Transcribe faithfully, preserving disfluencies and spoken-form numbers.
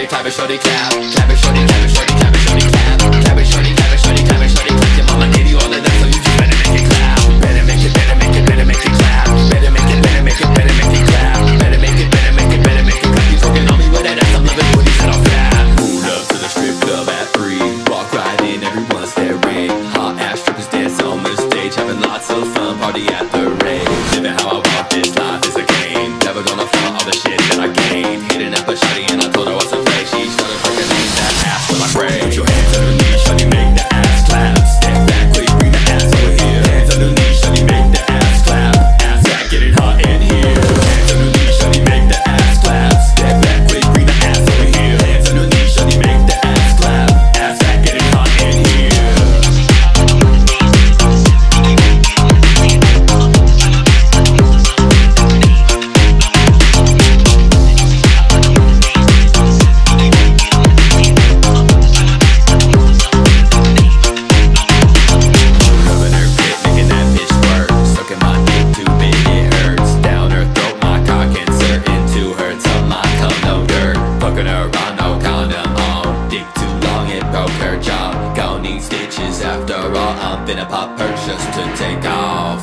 shorty, clap it, shorty, clap. Clap it, shorty, clap it, shorty, clap it, shorty, clap. Clap it, shorty, clap it, shorty, clap it, shorty, clap. Your mama gave you all of that, so you just better make it clap. Better make it, better make it, better make it clap. Better make it, better make it, better make it clap. Better make it, better make it, better make it clap. You talking on me with that ass, I'm loving booties that all fat. Pulled up to the strip club at three. Walk right in, everyone's staring. Hot ass strippers dance on the stage, having lots of fun, party at the rave. Living how I want, this life is a game. Never gonna flaunt all the shit that I gained. Hitting up a shawty and I told her what's a play. She started working in that ass till I pray. Put your hands underneath, shawty, make the ass clap. Step back, quick, bring the ass over here. Hands underneath, shawty, make the ass clap. Ass back, get it hot in here. Hands underneath, shawty, make the ass clap. Step back, quick, bring the ass over here. Hands underneath, shawty, make the ass clap. Ass back, get it hot in here. After all, I'm finna pop her just to take off.